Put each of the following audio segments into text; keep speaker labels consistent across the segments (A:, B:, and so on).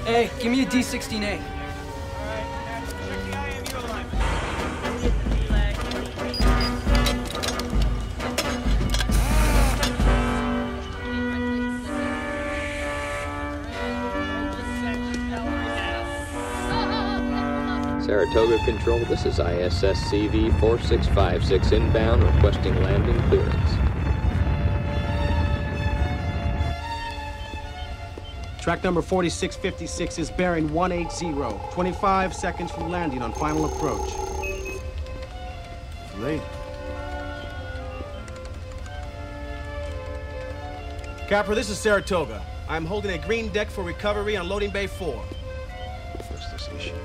A: Hey, give me a D-16A.
B: Saratoga Control, this is ISS CV-4656 inbound, requesting landing clearance.
C: Track number 4656 is bearing 180. 25 seconds from landing on final approach. Late. Capper, this is Saratoga. I'm holding a green deck for recovery on loading bay 4.
D: What's this issue?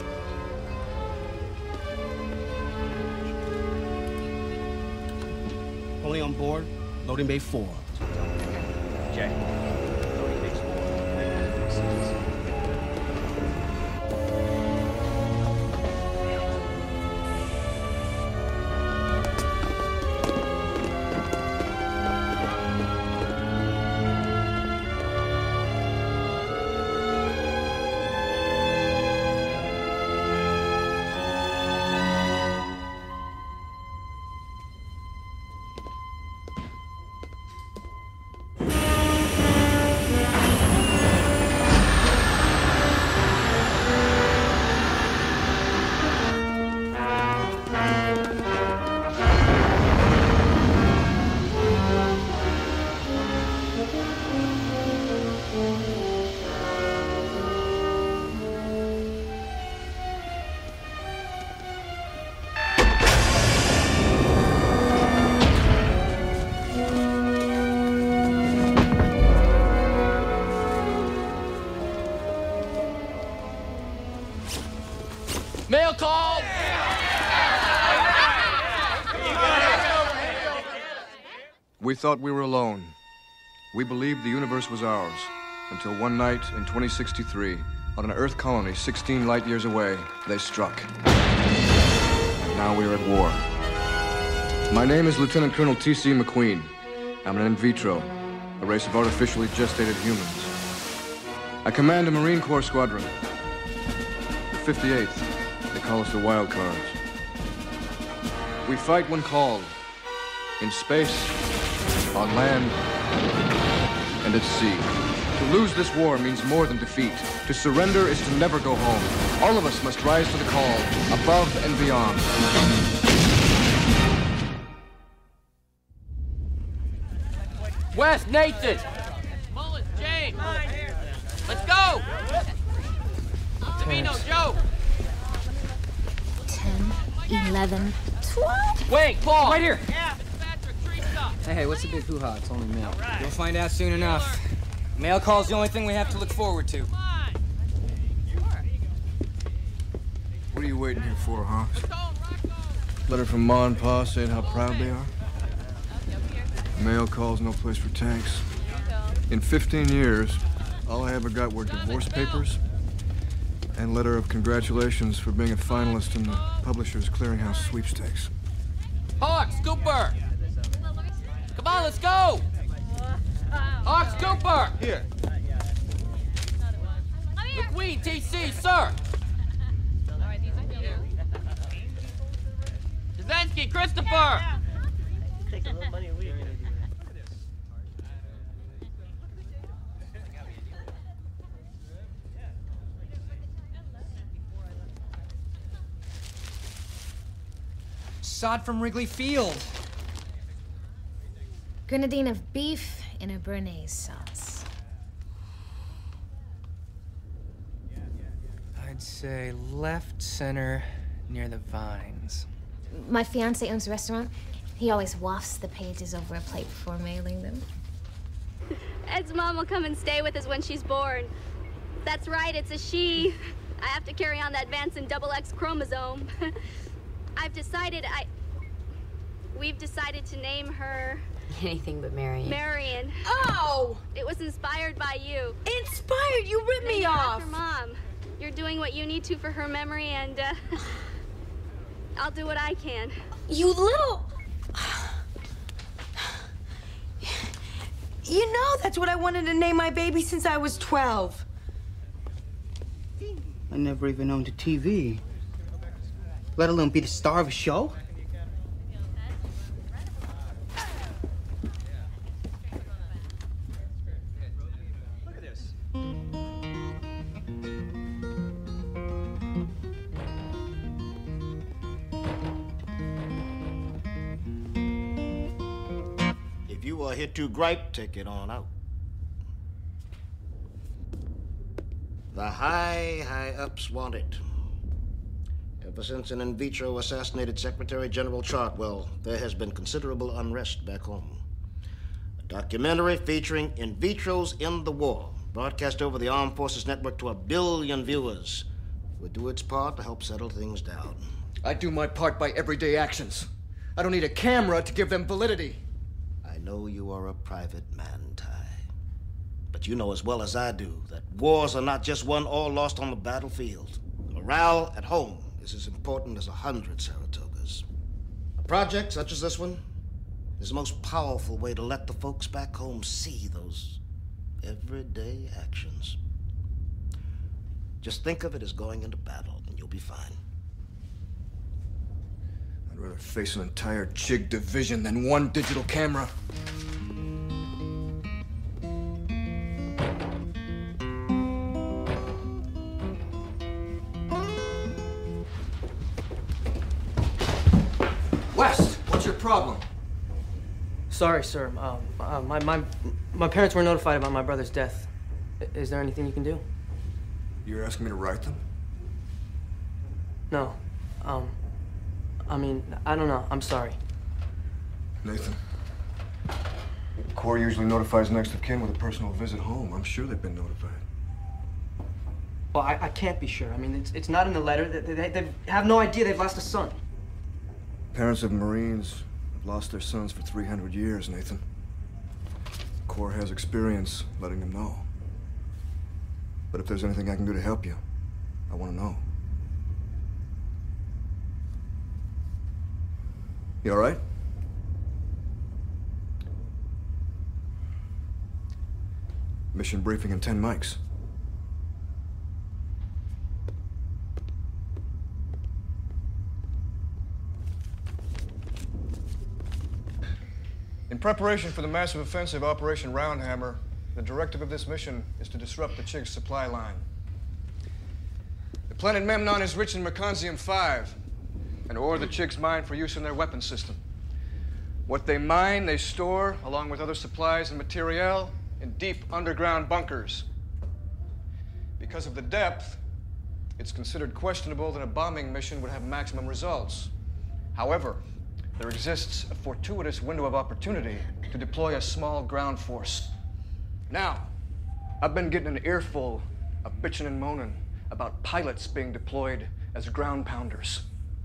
C: Only on board, loading bay 4.
D: Jay. Loading base 4.
A: Mail call!
E: We thought we were alone. We believed the universe was ours, until one night in 2063, on an Earth colony 16 light years away, they struck. Now we are at war. My name is Lieutenant Colonel T.C. McQueen. I'm an in vitro, a race of artificially gestated humans. I command a Marine Corps squadron. The 58th. They call us the Wild Cards. We fight when called. In space, on land, and at sea. To lose this war means more than defeat. To surrender is to never go home. All of us must rise to the call, above and beyond.
A: Wes, Nathan! Mullins, James! Let's go! Davino, Joe!
F: 10, 11, 12.
A: Wait, Paul! Right here!
G: Hey, what's the big hoo-ha? It's only mail. You'll find out soon enough. Mail call's the only thing we have to look forward to.
E: What are you waiting here for, huh? Letter from Ma and Pa saying how proud they are? Mail calls, no place for tanks. In 15 years, all I ever got were divorce papers and letter of congratulations for being a finalist in the Publishers Clearinghouse sweepstakes.
A: Hawks, Cooper! Come on, let's go! Hawks, Cooper!
C: Here.
A: McQueen, TC, sir! Kaczynski, Christopher!
G: Sod from Wrigley Field.
F: Grenadine of beef in a béarnaise sauce.
G: I'd say left center near the vines.
F: My fiance owns a restaurant. He always wafts the pages over a plate before mailing them.
H: Ed's mom will come and stay with us when she's born. That's right, it's a she. I have to carry on that Vanson XX chromosome. We've decided to name her...
I: Anything but Marion.
H: Marion.
I: Oh!
H: It was inspired by you.
I: Inspired? You ripped me off!
H: After Mom. You're doing what you need to for her memory, and, I'll do what I can.
I: You little... You know that's what I wanted to name my baby since I was 12.
J: I never even owned a TV, let alone be the star of a show.
D: Look at this.
K: If you are here to gripe, take it on out. The high-ups want it. Ever since an in vitro assassinated Secretary General Chartwell, there has been considerable unrest back home. A documentary featuring in vitros in the war, broadcast over the Armed Forces Network to 1 billion viewers, would do its part to help settle things down.
E: I do my part by everyday actions. I don't need a camera to give them validity.
K: I know you are a private man, Ty. But you know as well as I do that wars are not just won or lost on the battlefield. Morale at home is as important as 100 Saratogas. A project such as this one is the most powerful way to let the folks back home see those everyday actions. Just think of it as going into battle, and you'll be fine.
E: I'd rather face an entire Chig division than one digital camera. West, what's your problem?
G: Sorry, sir. My parents were notified about my brother's death. Is there anything you can do?
E: You're asking me to write them?
G: No. I mean, I don't know. I'm sorry.
E: Nathan, the Corps usually notifies next of kin with a personal visit home. I'm sure they've been notified.
G: Well, I can't be sure. I mean, it's not in the letter. They have no idea they've lost a son.
E: Parents of Marines have lost their sons for 300 years, Nathan. The Corps has experience letting them know. But if there's anything I can do to help you, I want to know. You all right? Mission briefing in 10 mics. In preparation for the massive offensive Operation Roundhammer, the directive of this mission is to disrupt the Chig's supply line. The planet Memnon is rich in Mechansium-5, an ore the Chigs mine for use in their weapon system. What they mine, they store, along with other supplies and materiel, in deep underground bunkers. Because of the depth, it's considered questionable that a bombing mission would have maximum results. However, there exists a fortuitous window of opportunity to deploy a small ground force. Now, I've been getting an earful of bitching and moaning about pilots being deployed as ground pounders.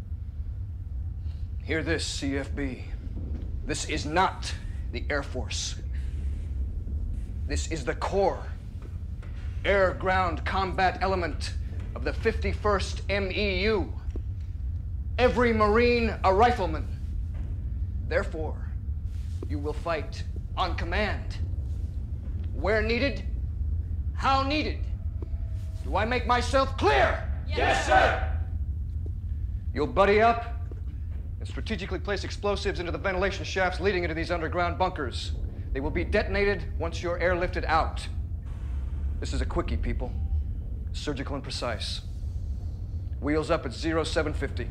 E: Hear this, CFB. This is not the Air Force. This is the Corps, air-ground combat element of the 51st MEU. Every Marine a rifleman. Therefore, you will fight on command. Where needed, how needed. Do I make myself clear?
A: Yes, sir!
E: You'll buddy up and strategically place explosives into the ventilation shafts leading into these underground bunkers. They will be detonated once you're airlifted out. This is a quickie, people. Surgical and precise. Wheels up at 0750.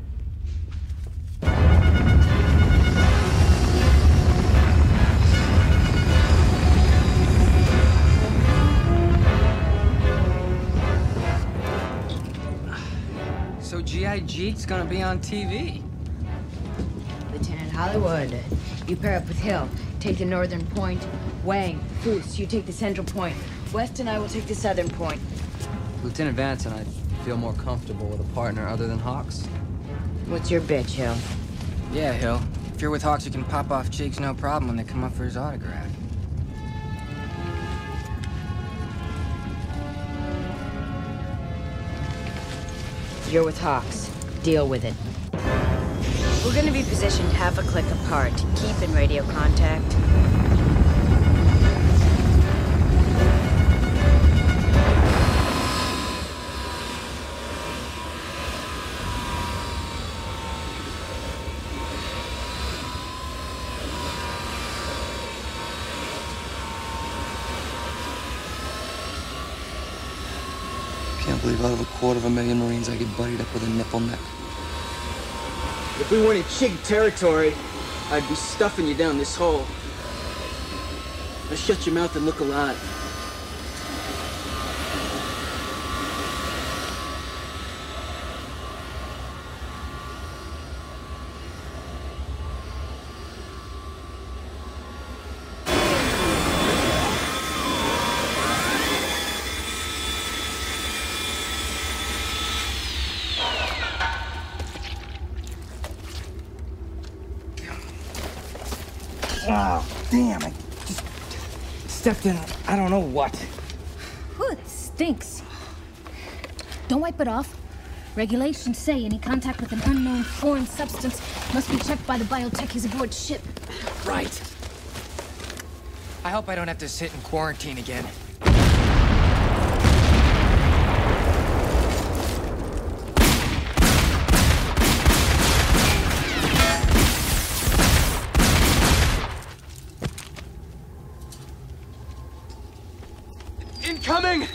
G: So G.I. Jeek's gonna be on TV.
I: Lieutenant Hollywood, you pair up with Hill. Take the northern point. Wang, Foos, you take the central point. West and I will take the southern point.
G: Lieutenant Vance and I feel more comfortable with a partner other than Hawks.
I: What's your bitch, Hill?
G: Yeah, Hill. If you're with Hawks, you can pop off cheeks no problem when they come up for his autograph.
I: You're with Hawks. Deal with it. We're gonna be positioned half a click apart. Keep in radio contact.
G: Can't believe out of 250,000 Marines I get buddied up with a nipple neck.
J: If we weren't in Chig territory, I'd be stuffing you down this hole. Now shut your mouth and look alive.
G: Oh, damn, I just stepped in, I don't know what.
F: Ooh, it stinks. Don't wipe it off. Regulations say any contact with an unknown foreign substance must be checked by the biotechies aboard ship.
G: Right. I hope I don't have to sit in quarantine again.
J: Incoming!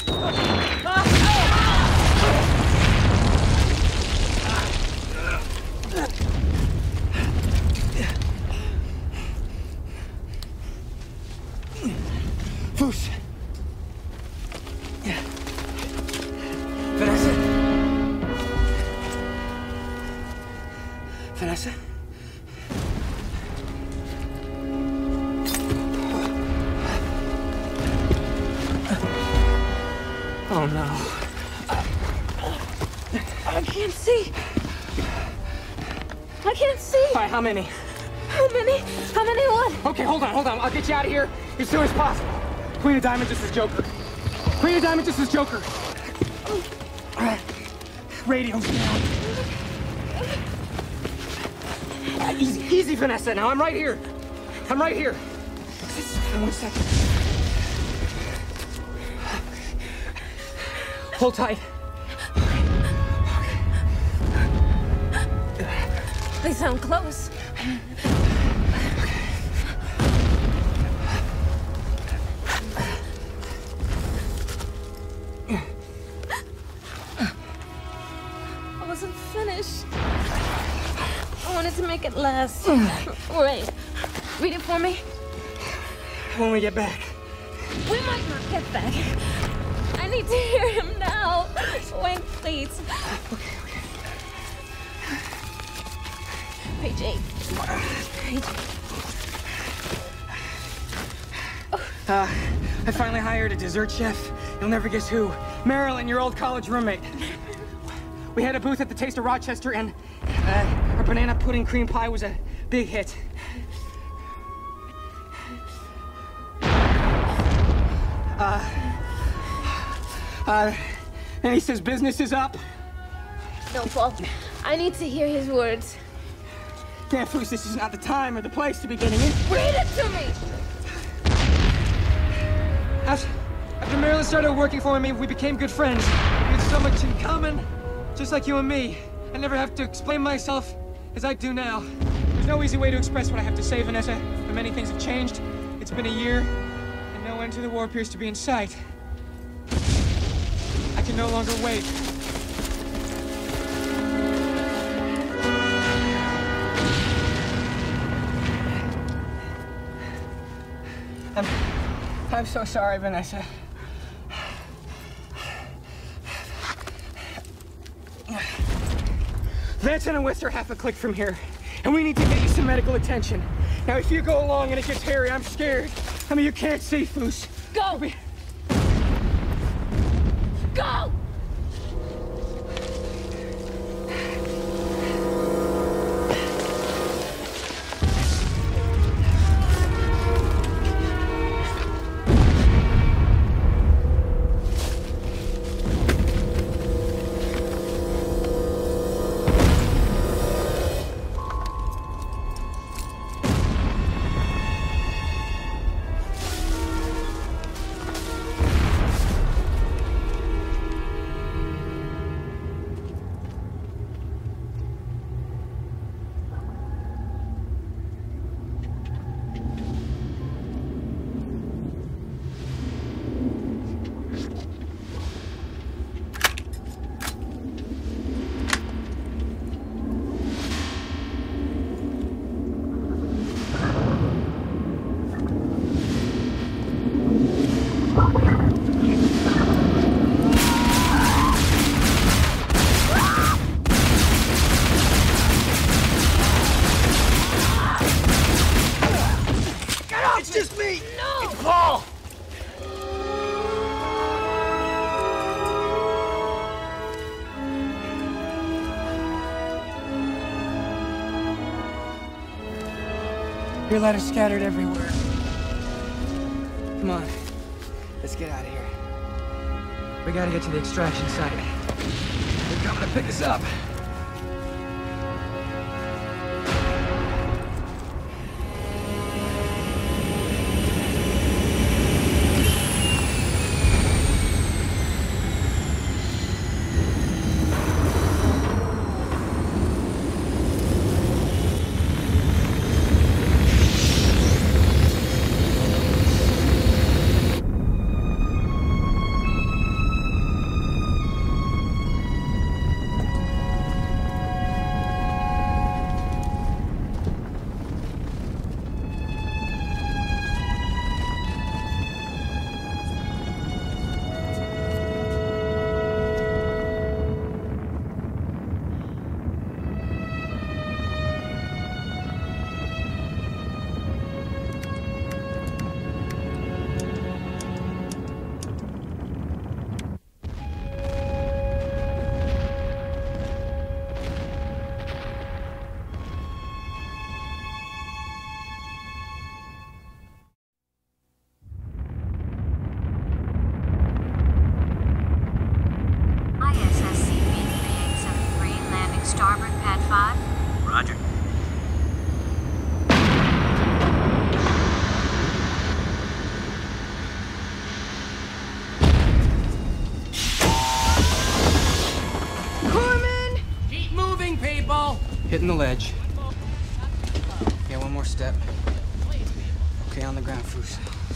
G: Foos. Vanessa? Vanessa? Oh no.
F: I can't see. I can't see.
G: All right, how many?
F: How many? How many what?
G: Okay, hold on. I'll get you out of here as soon as possible. Queen of Diamonds, this is Joker. Queen of Diamonds, this is Joker. Radio's down. Easy, Vanessa. Now, I'm right here. Just 1 second. Hold tight.
F: They sound close. I wasn't finished. I wanted to make it last. Wait. Read it for me.
G: When we get back.
F: We might not get back. I need to hear him now. Wait, please.
G: Okay.
F: Page 8. Page 8.
G: I finally hired a dessert chef. You'll never guess who. Marilyn, your old college roommate. We had a booth at the Taste of Rochester, and our banana pudding cream pie was a big hit. And he says business is up.
F: No, Paul. I need to hear his words.
G: Damn, Foos, this is not the time or the place to be getting in.
F: Read it to me!
J: After Marilyn started working for me, we became good friends. We had so much in common, just like you and me. I never have to explain myself as I do now. There's no easy way to express what I have to say, Vanessa, but many things have changed. It's been a year, and no end to the war appears to be in sight. I can no longer wait.
G: I'm so sorry, Vanessa. Vanson and West are half a click from here, and we need to get you some medical attention. Now, if you go along and it gets hairy, I'm scared. I mean, you can't see, Foos.
F: Go! Go!
G: Your letters scattered everywhere. Come on. Let's get out of here. We gotta get to the extraction site. They're coming to pick us up.
L: Starboard, pad 5.
M: Roger.
G: Corman!
A: Keep moving, people!
G: Hitting the ledge. Yeah, one more step. Okay, on the ground, Foos.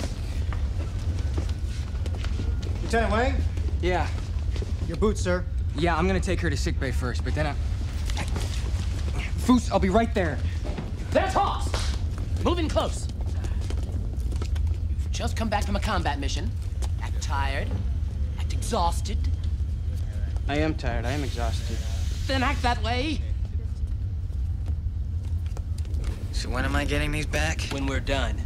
C: Lieutenant Wang?
G: Yeah.
C: Your boots, sir.
G: Yeah, I'm gonna take her to sickbay first, but then Foos, I'll be right there.
A: There's Hoss! Moving close. You've just come back from a combat mission. Act tired. Act exhausted.
G: I am tired. I am exhausted.
A: Then act that way.
M: So when am I getting these back?
A: When we're done.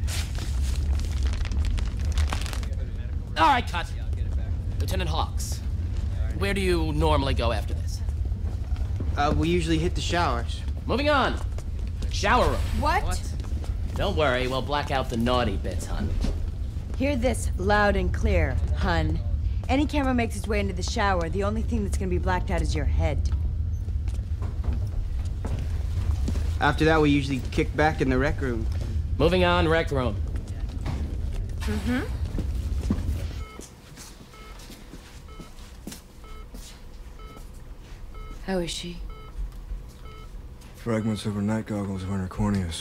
A: All right, cut. Lieutenant Hawks, where do you normally go after this?
G: We usually hit the showers.
A: Moving on. Shower room.
I: What?
A: Don't worry, we'll black out the naughty bits, hon.
I: Hear this loud and clear, hun. Any camera makes its way into the shower, the only thing that's gonna be blacked out is your head.
G: After that, we usually kick back in the rec room.
A: Moving on, rec room.
I: Mm-hmm. How is she?
E: Fragments of her night goggles are in her corneas.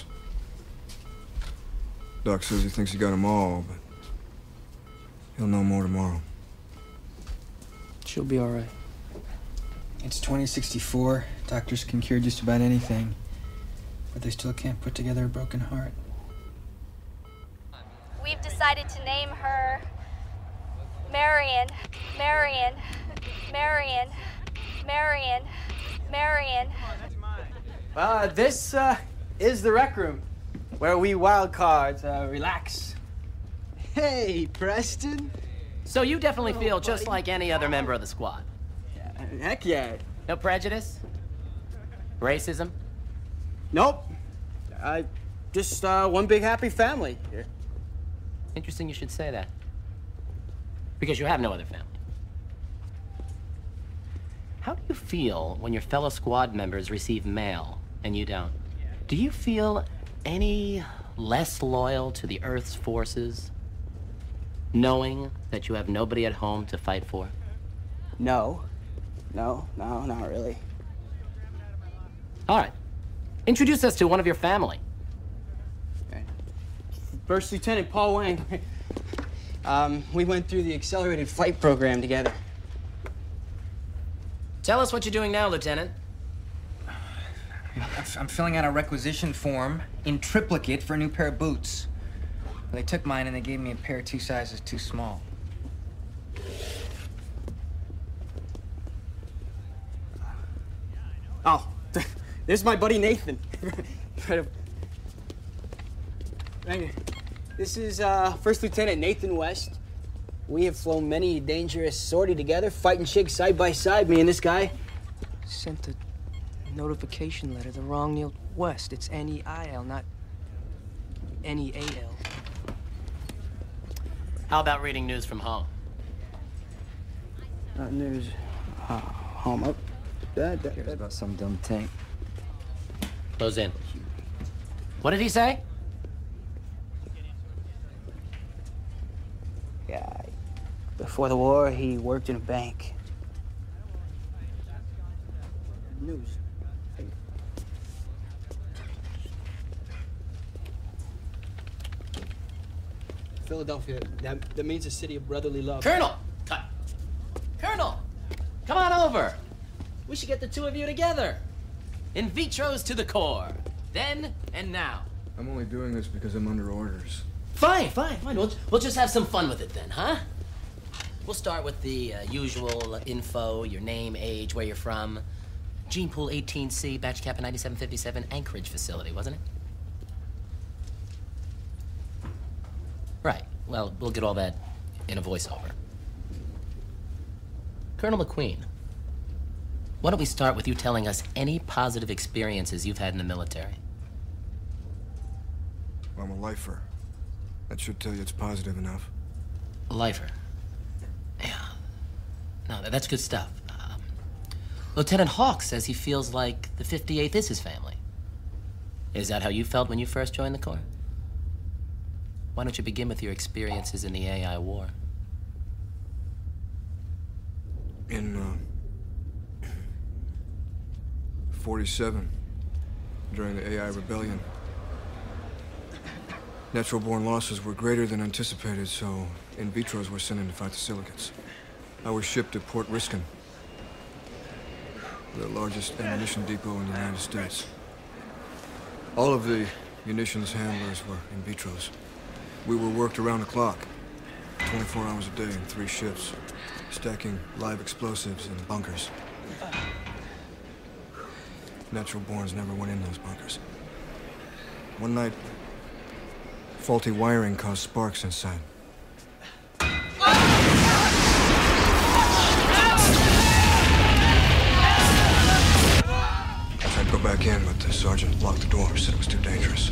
E: Doc says he thinks he got them all, but he'll know more tomorrow.
G: She'll be all right. It's 2064. Doctors can cure just about anything, but they still can't put together a broken heart.
H: We've decided to name her Marion. Marion. Marion. Marion. Marion.
G: This is the rec room, where we wild cards relax. Hey, Preston.
A: So you definitely feel just like any other member of the squad?
G: Heck yeah.
A: No prejudice? Racism?
G: Nope. Just one big happy family here.
A: Interesting you should say that. Because you have no other family. How do you feel when your fellow squad members receive mail and you don't? Do you feel any less loyal to the Earth's forces, knowing that you have nobody at home to fight for?
G: No, not really.
A: All right. Introduce us to one of your family.
G: First Lieutenant Paul Wang. We went through the accelerated flight program together.
A: Tell us what you're doing now, Lieutenant.
D: I'm filling out a requisition form in triplicate for a new pair of boots. They took mine and they gave me a pair 2 sizes too small.
G: Oh, this is my buddy Nathan. This is First Lieutenant Nathan West. We have flown many a dangerous sortie together, fighting chicks side by side, me and this guy.
J: Sent a notification letter, the wrong Neil West. It's N-E-I-L, not
G: Neal.
A: How about reading news from home?
G: News. Home up.
D: Cares about some dumb tank.
A: Close in. What did he say?
G: Yeah. Before the war, he worked in a bank. News. Philadelphia. That means a city of brotherly love.
A: Colonel! Cut. Colonel! Come on over. We should get the two of you together. In vitros to the core. Then and now.
E: I'm only doing this because I'm under orders.
A: Fine. We'll just have some fun with it then, huh? We'll start with the usual info, your name, age, where you're from. Gene Pool 18C, Batch Kappa 9757, Anchorage facility, wasn't it? Right. Well, we'll get all that in a voiceover. Colonel McQueen, why don't we start with you telling us any positive experiences you've had in the military?
E: I'm a lifer. That should tell you it's positive enough.
A: Lifer. Yeah. No, that's good stuff. Lieutenant Hawk says he feels like the 58th is his family. Is that how you felt when you first joined the Corps? Why don't you begin with your experiences in the AI war?
E: In, 47, during the AI rebellion, natural-born losses were greater than anticipated, so in vitros were sent in to fight the silicates. I was shipped to Port Riskin, the largest ammunition depot in the United States. All of the munitions handlers were in vitros. We were worked around the clock, 24 hours a day in 3 shifts, stacking live explosives in bunkers. Natural-borns never went in those bunkers. One night, faulty wiring caused sparks inside. I tried to go back in, but the sergeant locked the door, said it was too dangerous.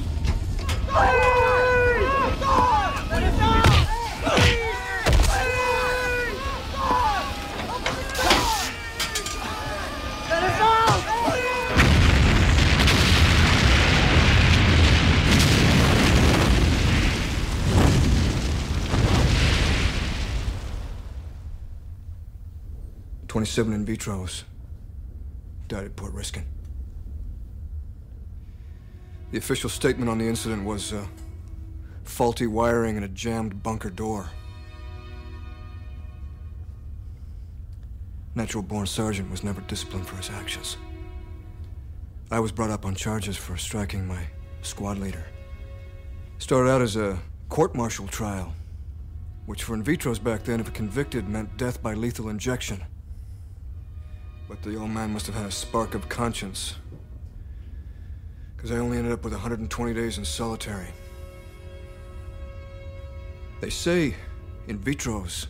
E: "27 in vitros died at Port Riskin. The official statement on the incident was faulty wiring and a jammed bunker door. Natural-born sergeant was never disciplined for his actions. I was brought up on charges for striking my squad leader. Started out as a court-martial trial, which for in vitros back then, if convicted, meant death by lethal injection. But the old man must have had a spark of conscience, because I only ended up with 120 days in solitary. They say in vitros,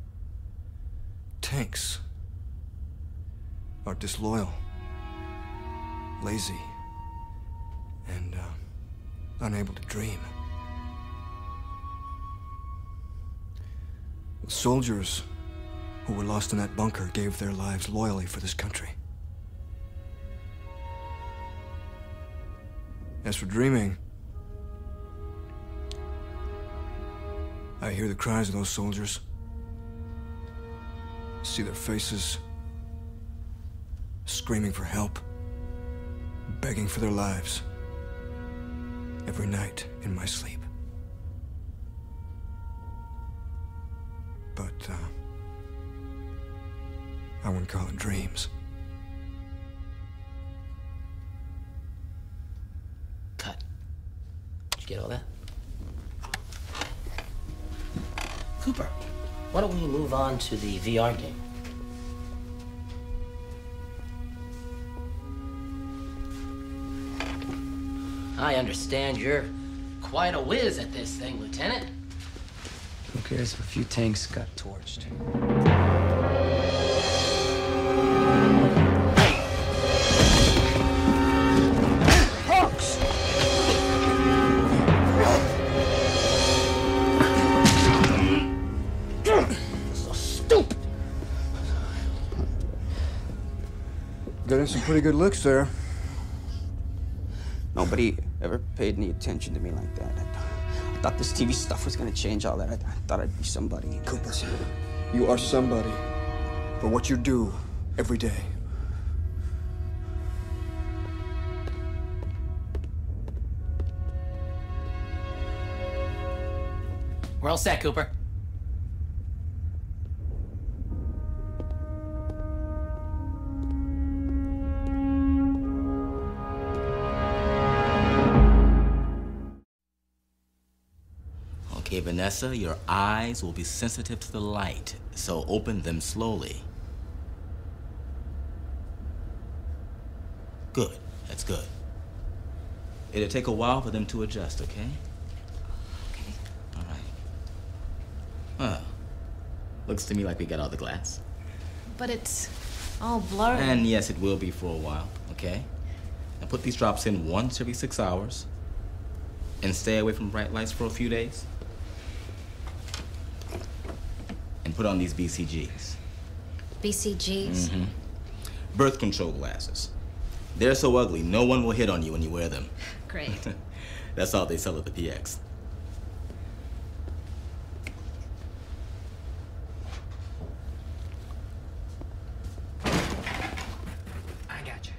E: tanks are disloyal, lazy, and unable to dream. The soldiers who were lost in that bunker gave their lives loyally for this country. As for dreaming, I hear the cries of those soldiers, see their faces, screaming for help, begging for their lives, every night in my sleep. But, I wouldn't call it dreams.
A: Cut. Did you get all that? Cooper, why don't we move on to the VR game? I understand you're quite a whiz at this thing, Lieutenant.
D: Who cares if a few tanks got torched?
J: Hawks!
E: Getting some pretty good looks there.
L: Nobody ever paid any attention to me like that. I thought this TV stuff was gonna change all that. I thought I'd be somebody.
E: Cooper, you are somebody for what you do every day.
A: We're all set, Cooper.
N: Okay, Vanessa, your eyes will be sensitive to the light, so open them slowly. Good. That's good. It'll take a while for them to adjust, okay?
I: Okay.
N: All right. Well, looks to me like we got all the glass.
F: But it's all blurry.
N: And yes, it will be for a while, okay? Now put these drops in once every 6 hours and stay away from bright lights for a few days. And put on these BCGs.
F: BCGs?
N: Mm-hmm. Birth control glasses. They're so ugly, no one will hit on you when you wear them.
F: Great.
N: That's all they sell at the PX.
G: I gotcha.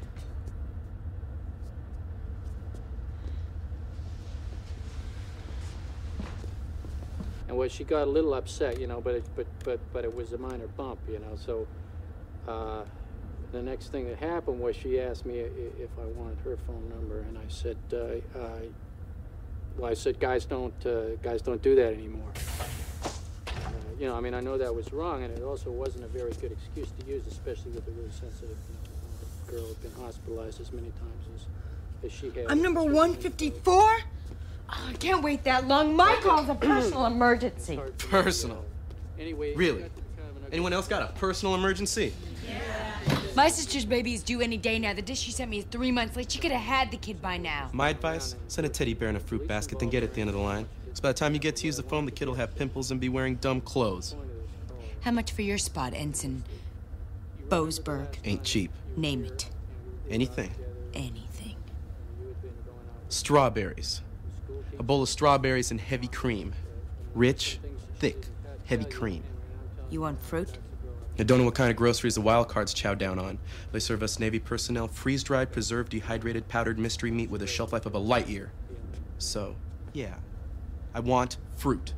O: And well, she got a little upset, you know, but it was a minor bump, you know. So the next thing that happened was she asked me if I wanted her phone number, and I said, well, I said guys don't do that anymore. You know, I mean, I know that was wrong, and it also wasn't a very good excuse to use, especially with a really sensitive girl who'd been hospitalized as many times as she had.
I: I'm number 154? Oh, I can't wait that long. My call's a personal emergency.
C: Personal?
O: Anyway,
C: Really? Anyone else got a personal emergency?
I: My sister's baby is due any day now. The dish she sent me is 3 months late. She could have had the kid by now.
C: My advice, send a teddy bear in a fruit basket, then get at the end of the line. So by the time you get to use the phone, the kid will have pimples and be wearing dumb clothes.
I: How much for your spot, Ensign Boasberg?
C: Ain't cheap.
I: Name it.
C: Anything.
I: Anything.
C: Strawberries. A bowl of strawberries and heavy cream. Rich, thick, heavy cream.
I: You want fruit?
C: I don't know what kind of groceries the Wildcards chow down on. They serve us Navy personnel freeze-dried, preserved, dehydrated, powdered mystery meat with a shelf life of a light year. So, yeah, I want fruit.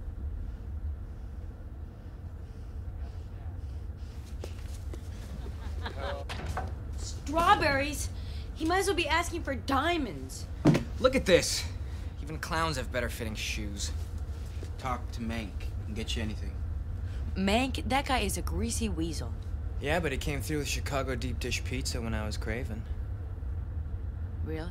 I: Strawberries? He might as well be asking for diamonds.
D: Look at this. Even clowns have better fitting shoes.
L: Talk to Mank and get you anything.
I: Mank, that guy is a greasy weasel.
D: Yeah, but he came through with Chicago deep dish pizza when I was craving.
I: Really?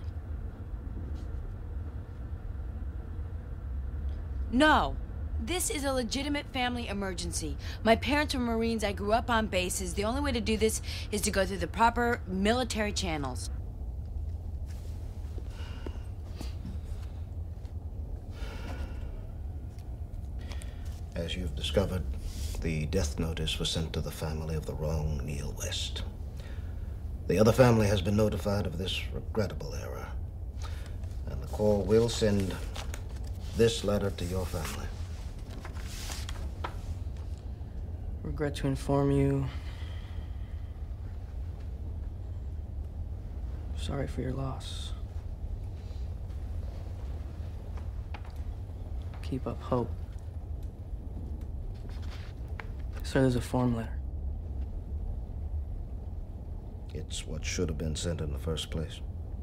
I: No. This is a legitimate family emergency. My parents were Marines. I grew up on bases. The only way to do this is to go through the proper military channels.
K: As you've discovered, the death notice was sent to the family of the wrong Neil West. The other family has been notified of this regrettable error, and the Corps will send this letter to your family.
G: Regret to inform you. Sorry for your loss. Keep up hope. Sir, there's a form letter.
K: It's what should have been sent in the first place.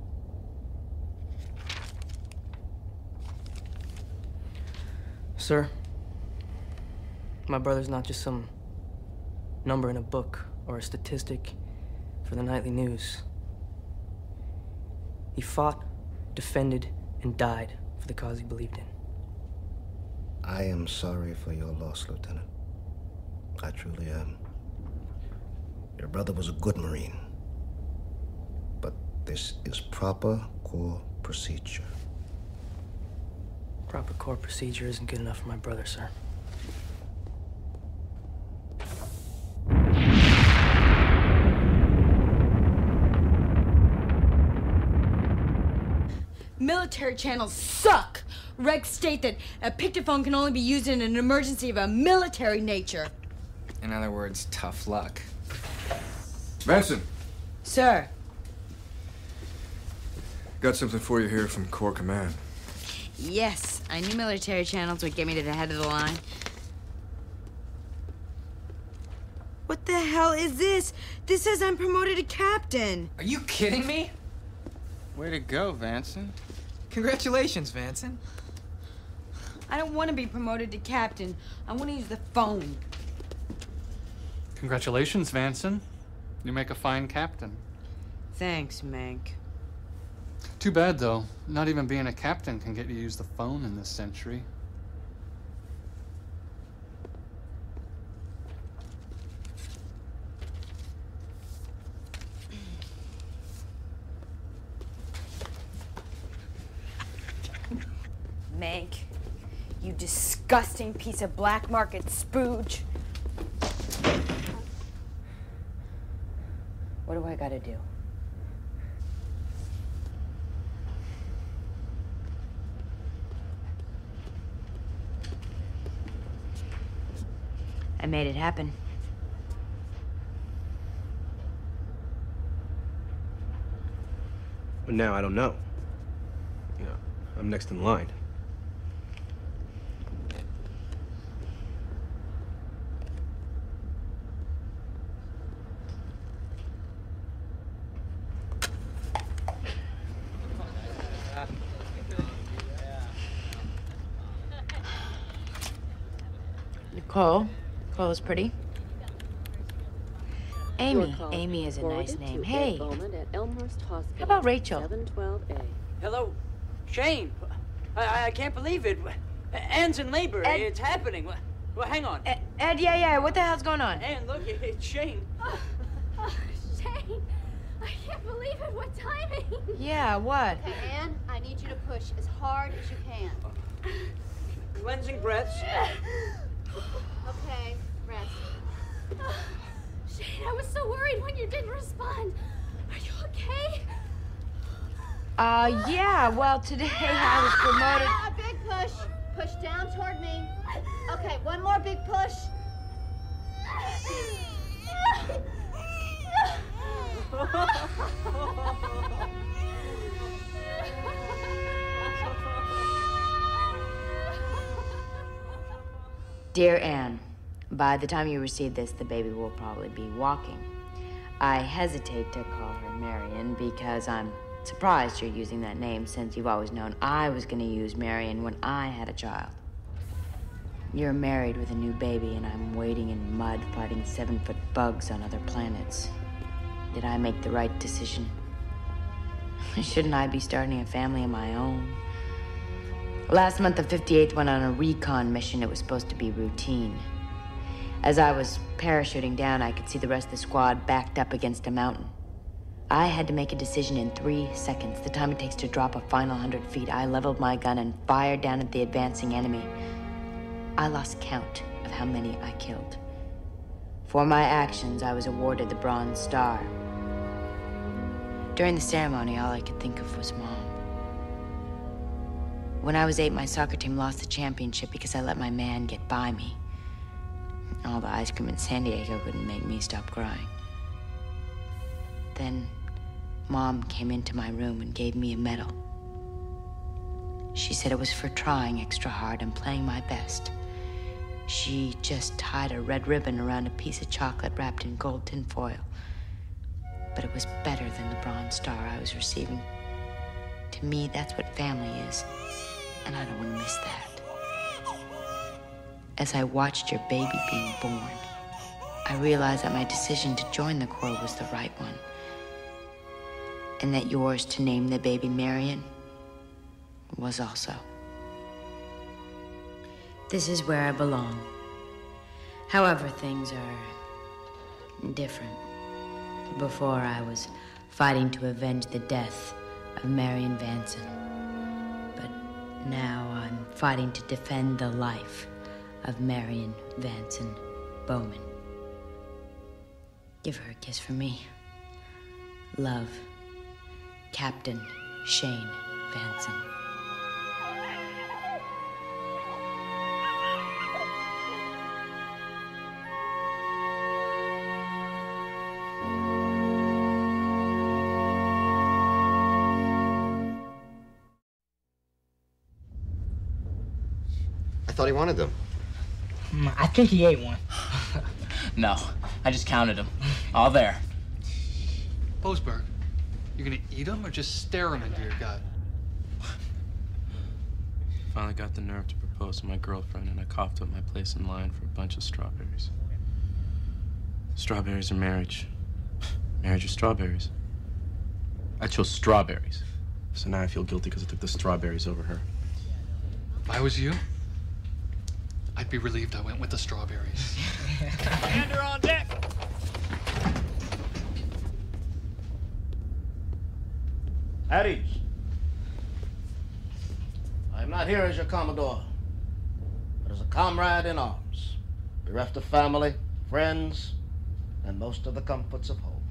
G: Sir, my brother's not just some number in a book or a statistic for the nightly news. He fought, defended, and died for the cause he believed in.
K: I am sorry for your loss, Lieutenant. I truly am. Your brother was a good Marine. But this is proper Corps procedure.
G: Proper Corps procedure isn't good enough for my brother, sir.
I: military channels suck. Regs state that a pictophone can only be used in an emergency of a military nature.
D: In other words, tough luck.
E: Vanson,
I: Sir.
E: got something for you here from Corps Command.
I: Yes, I knew military channels would get me to the head of the line. What the hell is this? This says I'm promoted to captain.
D: Are you kidding me? Way to go, Vanson. Congratulations, Vanson.
I: I don't want to be promoted to captain. I want to use the phone.
P: Congratulations, Vanson. You make a fine captain.
I: Thanks, Mank.
P: Too bad, though. Not even being a captain can get you to use the phone in this century.
I: Mank, you disgusting piece of black market spooge. What do I gotta do? I made it happen.
C: But now I don't know. You know, I'm next in line.
I: Nicole. Nicole is pretty. Amy. Amy is a nice name. Hey. How about Rachel?
Q: Hello, Shane. I can't believe it. Anne's in labor.
I: Ed.
Q: It's happening. Well, hang on.
I: Ed, yeah. What the hell's going on?
Q: Anne, look, it's Shane.
F: Shane, I can't believe it. What timing?
I: Yeah, what?
R: Okay, Anne, I need you to push as hard as you can.
Q: Cleansing breaths.
R: Okay, rest.
F: Shane, I was so worried when you didn't respond. Are you okay?
I: Yeah, well, today I was promoted.
R: A big push. Push down toward me. Okay, one more big push.
I: Dear Anne, by the time you receive this, the baby will probably be walking. I hesitate to call her Marion because I'm surprised you're using that name since you've always known I was going to use Marion when I had a child. You're married with a new baby and I'm waiting in mud fighting 7-foot bugs on other planets. Did I make the right decision? Shouldn't I be starting a family of my own? Last month, the 58th went on a recon mission. It was supposed to be routine. As I was parachuting down, I could see the rest of the squad backed up against a mountain. I had to make a decision in 3 seconds, the time it takes to drop a final 100 feet. I leveled my gun and fired down at the advancing enemy. I lost count of how many I killed. For my actions, I was awarded the Bronze Star. During the ceremony, all I could think of was Mom. When I was 8, my soccer team lost the championship because I let my man get by me. All the ice cream in San Diego couldn't make me stop crying. Then, Mom came into my room and gave me a medal. She said it was for trying extra hard and playing my best. She just tied a red ribbon around a piece of chocolate wrapped in gold tinfoil. But it was better than the Bronze Star I was receiving. To me, that's what family is. And I don't want to miss that. As I watched your baby being born, I realized that my decision to join the Corps was the right one. And that yours to name the baby Marion was also. This is where I belong. However, things are different. Before, I was fighting to avenge the death of Marion Vanson. Now I'm fighting to defend the life of Marion Vanson Bowman. Give her a kiss for me. Love, Captain Shane Vanson.
S: I thought he wanted them.
Q: I think he ate one.
M: No, I just counted them. All there.
P: Boasberg, you gonna eat them or just stare them into your gut?
C: Finally got the nerve to propose to my girlfriend, and I coughed up my place in line for a bunch of strawberries. Strawberries or marriage? Marriage or strawberries? I chose strawberries. So now I feel guilty because I took the strawberries over her.
P: If I was you, I'd be relieved I went with the strawberries.
Q: Commander on deck!
K: At ease. I am not here as your Commodore, but as a comrade in arms, bereft of family, friends, and most of the comforts of home.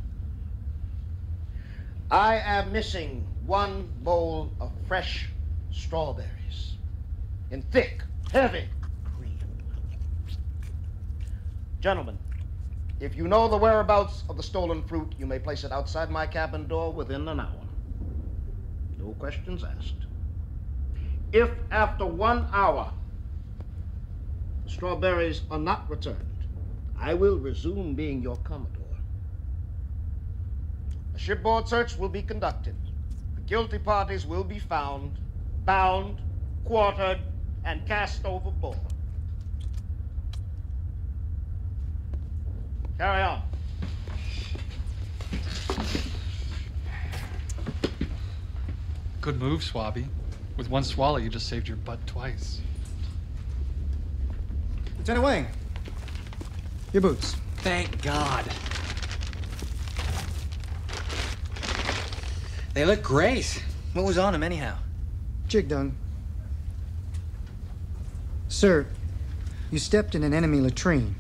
K: I am missing one bowl of fresh strawberries in thick, heavy cream. Gentlemen, if you know the whereabouts of the stolen fruit, you may place it outside my cabin door within an hour. No questions asked. If after 1 hour the strawberries are not returned, I will resume being your Commodore. A shipboard search will be conducted. The guilty parties will be found, bound, quartered, and cast overboard. Carry on.
P: Good move, Swabby. With one swallow, you just saved your butt twice.
J: Lieutenant Wang, your boots.
D: Thank God. They look great. What was on them anyhow?
J: Jig done. Sir, you stepped in an enemy latrine.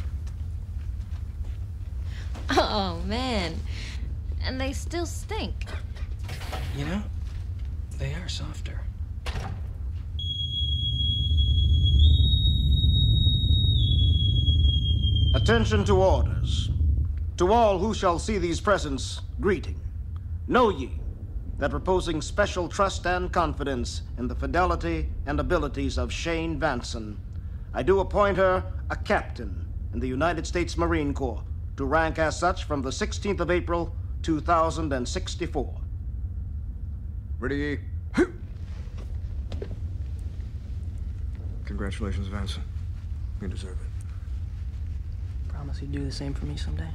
F: Oh, man. And they still stink.
D: You know, they are softer.
K: Attention to orders. To all who shall see these presents, greeting. Know ye that reposing special trust and confidence in the fidelity and abilities of Shane Vanson, I do appoint her a captain in the United States Marine Corps, to rank as such from the 16th of April, 2064.
E: Ready? Congratulations, Vanson. You deserve it.
T: Promise you'd do the same for me someday.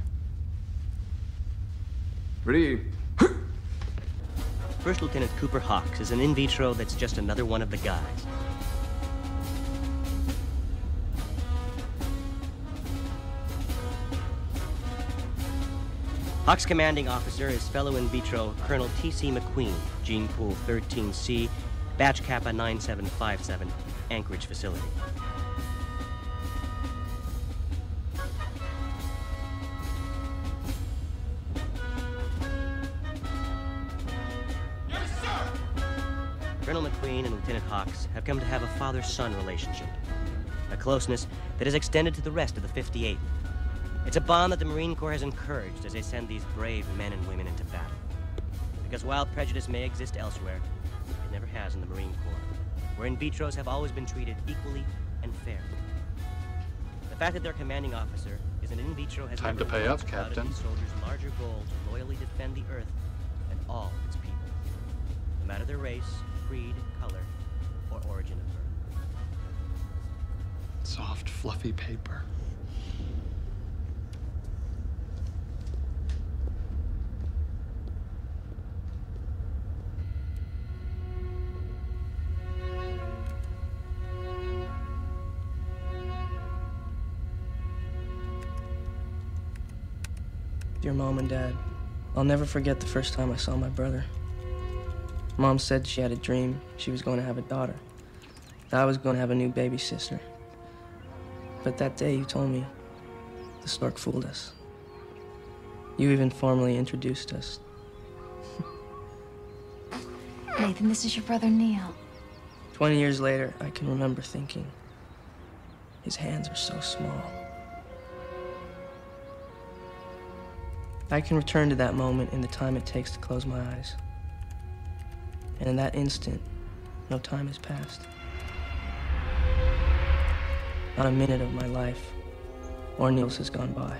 E: Ready?
T: First Lieutenant Cooper Hawks is an in vitro that's just another one of the guys. Hawks' commanding officer is fellow in vitro Colonel T.C. McQueen, Gene Pool 13C, Batch Kappa 9757, Anchorage facility. Colonel McQueen and Lieutenant Hawks have come to have a father-son relationship, a closeness that is extended to the rest of the 58th. It's a bond that the Marine Corps has encouraged as they send these brave men and women into battle. Because while prejudice may exist elsewhere, it never has in the Marine Corps, where in vitros have always been treated equally and fairly. The fact that their commanding officer is an in vitro has
P: Time
T: never
P: to pay up,
T: once clouded
P: Captain.
T: these soldiers' larger goal to loyally defend the Earth and all its people, no matter their race, creed, color, or origin of birth.
P: Soft, fluffy paper.
T: Dear Mom and Dad, I'll never forget the first time I saw my brother. Mom said she had a dream she was going to have a daughter, that I was going to have a new baby sister. But that day you told me the stork fooled us. You even formally introduced us.
S: Nathan, this is your brother Neil.
U: 20 years later, I can remember thinking, his hands are so small. I can return to that moment in the time it takes to close my eyes. And in that instant, no time has passed. Not a minute of my life or Neil's has gone by.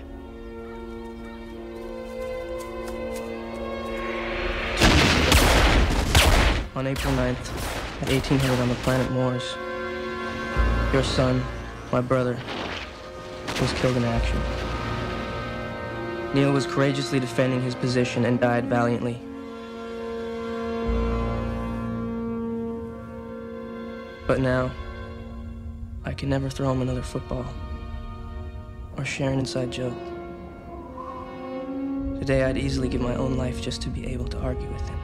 U: On April 9th, at 1800 on the planet Mars, your son, my brother, was killed in action. Neil was courageously defending his position and died valiantly. But now, I can never throw him another football or share an inside joke. Today, I'd easily give my own life just to be able to argue with him.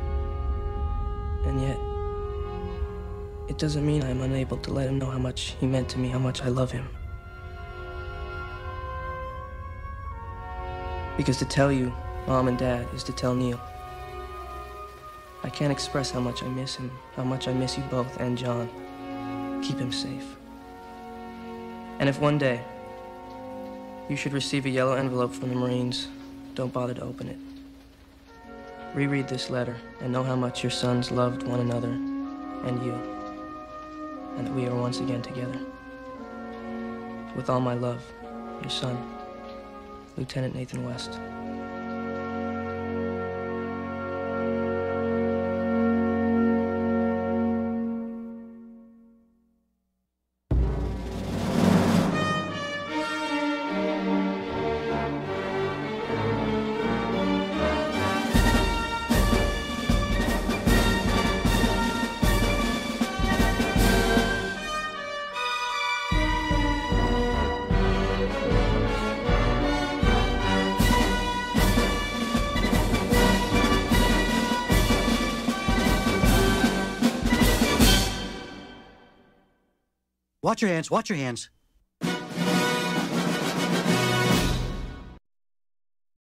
U: And yet, it doesn't mean I'm unable to let him know how much he meant to me, how much I love him. Because to tell you, Mom and Dad, is to tell Neil. I can't express how much I miss him, how much I miss you both and John. Keep him safe. And if one day you should receive a yellow envelope from the Marines, don't bother to open it. Reread this letter and know how much your sons loved one another and you, and that we are once again together. With all my love, your son, Lieutenant Nathan West.
V: Watch your hands, watch your hands.